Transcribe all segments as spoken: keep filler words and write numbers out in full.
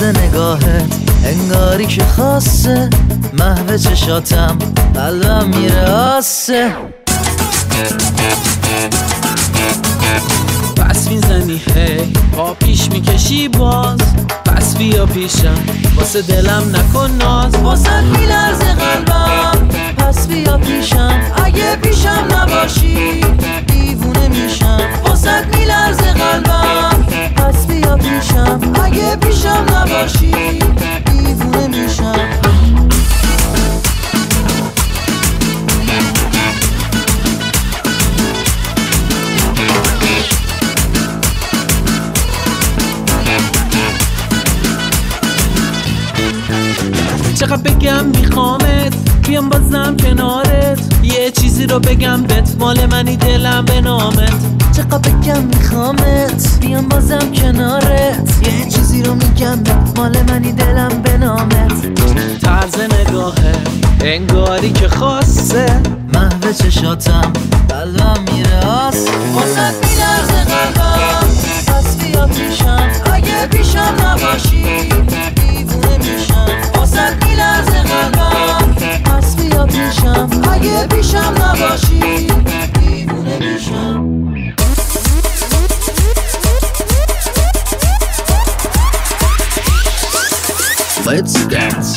طرز نگاهت انگاری که خاصه، محو چشاتم قلبم میره آسه. پس میزنی هی پا پیش میکشی باز، پس بیا پیشم واسه دلم نکن ناز. واسه میلرزه قلبم پس بیا پیشم، اگه پیشم نباشی دیوونه میشم. واسه میلرزه قلبم پس بیا پیشم، اگه پیشم نباشی دیوونه میشم. چقدر بگم میخوامت بیام بازم کنارت، یه چیزی رو بگم بهت مال منی دلم به نامت. چقدر بگم میخوامت بیام بازم کنارت، یه چیزی رو میگم بهت مال منی دلم به نامت. طرز نگاهه انگاری که خاصه، محو چشاتم قلبم میره آس. واسه میلرزه قلبم پس بیا پیشم، اگه پیشم نباشی دیوونه میشم. واسه میلرزه قلبم پس بیا پیشم، اگه پیشم نباشی دیوونه میشم. Let's dance.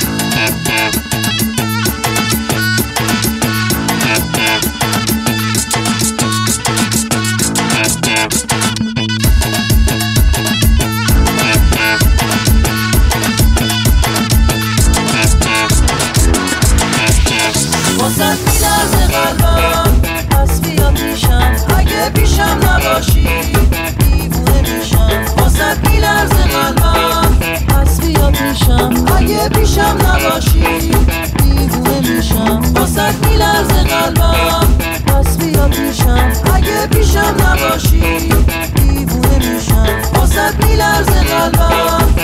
واسه میلرزه قلبم پس بیا پیشم، اگه پیشم نباشی دیوونه میشم. واسه میلرزه قلبم پس بیا پیشم، اگه پیشم نباشی دیوونه میشم. واسه میلرزه قلبم پس بیا پیشم، اگه پیشم نباشی دیوونه میشم. واسه میلرزه قلبم